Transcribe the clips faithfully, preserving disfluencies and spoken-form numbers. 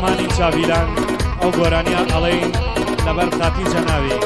سامانی چاویلان ئەو گۆرانیان ئەڵێین لەبەر خاتی جەناوی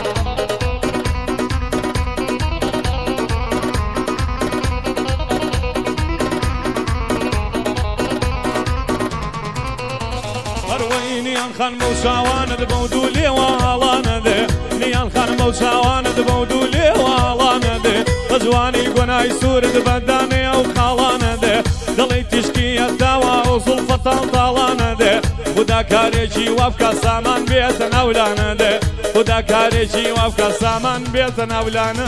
نیان خان موشاوانت بودو لیواڵانە دێ نیان خان موشاوانت بودو لیواڵانە دێ بەجوانی گۆنای سوورت بەدانێ ئەو خاڵانە دێ دڵی تیشکیە داوا و زوڵفە تاڵتاڵانە دێ خدا کارێکی وابکە سامان بێتە ناولانە دێ خدا کارێکی وابکە سامان بێتە ناولانە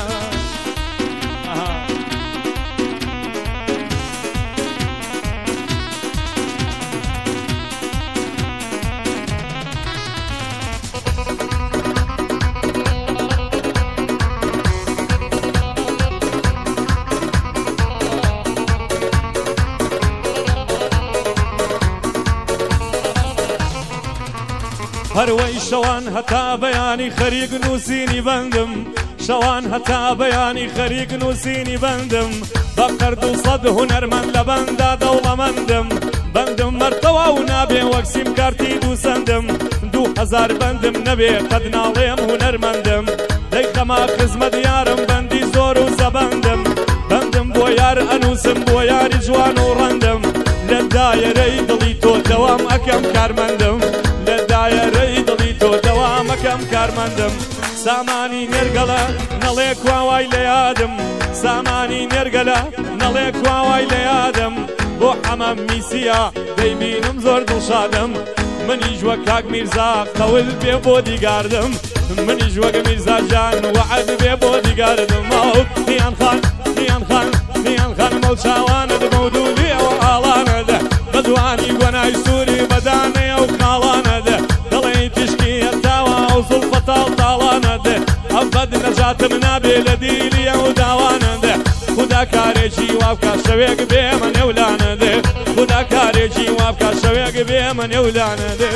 هەروەی شەوان هەتا بەیانی خەریک نووسینی بەندم شەوان هەتا بەیانی خەریک نووسینی بەندم بە قەرد و سەد هونەرمەند لە بەندا دەوڵەمەندم بەندم مەرتەوە و نابێ وەک سیم کارتی دووسەندم دوو هەزار بەندم نەبێ قەت ناڵێم هونەرمەندم دەی خەما خزمەت یارم بەندی زۆر و زەبەندم بەندم بۆ یار ئەنووسم بۆ یاری جوان و ڕەندم لە دایرەی دڵی تۆ دەوام ئەکەم کارمەندم لە دایرەی دڵی تۆ دەوامەکەم کارمەندم سامانی نێرگەڵە نەڵێ کواوای لە یادم سامانی نێرگەلە نەڵێ کواوای لە یادم بۆ حەمەم میسیە دەیبینم زۆر دڵشادم منیش وەک کاک میرزا قەول بێ بۆ دیگاردم منیش وەک میرزا جان وەعد بێ بۆ دیگاردم ئەو نیان خان نیان خان نیان خان مەڵچاوانت مەودوودی ئەوە ئاڵانە دە بەدوانی گۆنای سووری بەدانەیە و خاڵانە دە دڵی تیشکی هەتاوە و زوڵفە تاڵتاڵانە دە ئەو بەد نەجاتم نابێ لە دیلی ئەو داوانە دە خدا کارێکی وابکە شەوێک بێمە نێولانە دێ خدا کارێکی وابکە شەوێک بێمە نێولانە دێ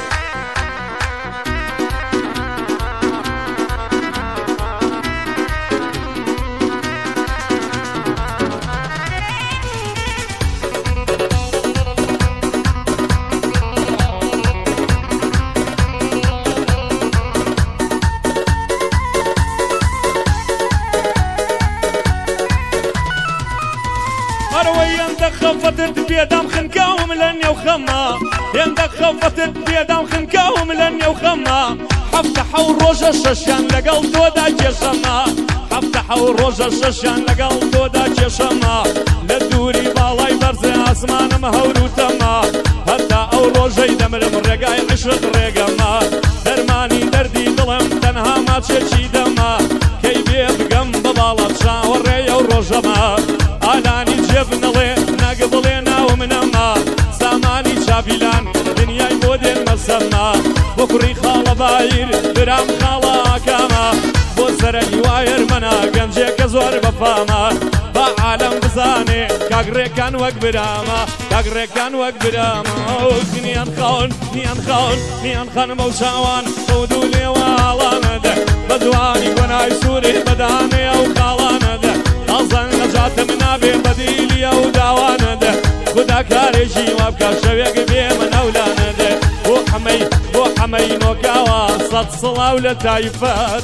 خەفتت بێدام خنکاوم لە نێو خەمە هێندە خەفتت بێدام خنکاوم لە نێو خەمە هەفتە حەو ڕۆژە شەشیان لەگەڵ تۆدا کێشەمە هەفتە حەو ڕۆژە شەشیان لەگەڵ تۆدا کێشەمە لە دووری باڵای بەرزێ ئاسمانم هەوروتەمە هەتا ئەو ڕۆژەی دەمرم ڕێگای عشق ڕێگەمە دەرمانی دەردی دڵم تەنها ماچێکی دەمە کەی بێ بگەم بە باڵەت چاوەڕێیە و ڕۆژەمە ئالانی جێب نەڵێ ناگە بڵێ ناو منەمە سامانی چاویلان دنیای بۆ دێنمە سەرما بۆ کوڕی خاڵە بایر برام خاڵە ئاکامە بۆ سەرە هیوایەر منە گەنجێکە زۆر بەفامە با عالەم بزانێ کاگڕێکان وەک برامە کاگڕێکان وەک برامە ئەوک نیان خاون نیان خاون نیان خانمە و چاوان ئەو دوو لێواڵانە دە بەدوانی گۆنای سووری بەدانەیە و خاڵانە دە ئازان نەجاتم نابێ بەدیلی ئەو داوانە دە خدا کارێکی وابکە شەوێک بێمە نەولانە دە بۆ حەمەی بۆ حەمەی نۆکاوە سەد سڵاو لە تایفەت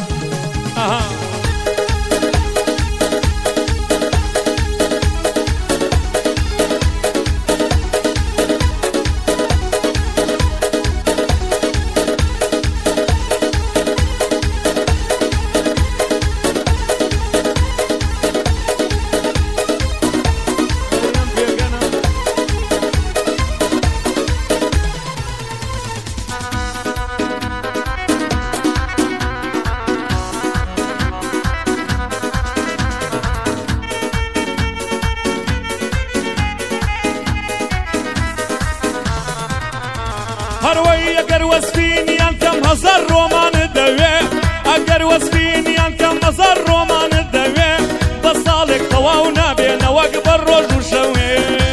هەروەی ئەگەر وەسفینیان کەم هەزار ڕۆمانت دەوێ ئەگەر وەسفینیان کەم هەزار ڕۆمانت دەوێ بە ساڵێک تەواو نابێنەوەک بە ڕۆژ و شەوێ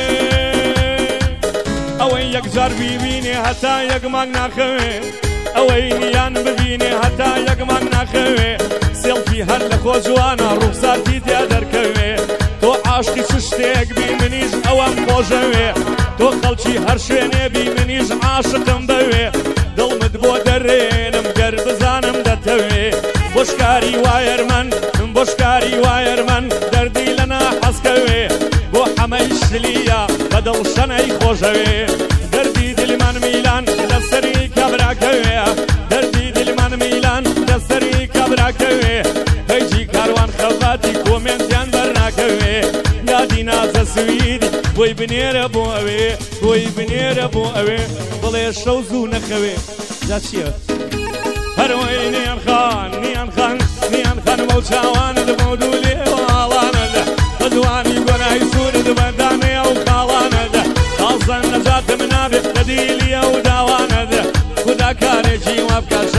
ئەوەی یەکجار بیبینێ هەتا یەک مانگ ناخەوێ ئەوەی نیان ببینێ هەتا یەک مانگ ناخەوێ سێڵفی هەر لە خۆ جوانە ڕوخسارتی تیا دەرکەوێ تۆ عاشقی چ شتێک بی منیش ئەوەم خۆشەوێ تۆ خەڵکی هەر شوێنێ بی منیش عاشقم بەوێ دڵمت بۆ دەڕێنم گەر بزانم دەتەوێ بۆشکاری وایەرمەن بۆشکاری وایەرمەن دەردی لەنا حەسکەوێ بۆ حەمەی شلیە بەدڵ شەنەی خۆشەوێ دەردی دلمان میلان لەسەری کابراکەوێ دەردی دلمان میلان لەسەری کابراکەوێ هەیجی کاروان خەڵاتی کۆمنتیان بەرناکەوێ یادی نازە سویدی بۆی بنێرە بۆ ئەوێ بۆی بنێرە بۆ ئەوێ بڵێ شەو زوو نەخەوێ جا چییە؟ هەروەی نیان خان نیان خان نیان خان بەو چاوانت بۆ دوو لێواڵانەدا بە جوانی گۆنای سوورت بەدانەیە و خاڵانەدا ئازان نەجاتم نابێت بە دیلیە و داوانەدا خودا کارێکی وا بکات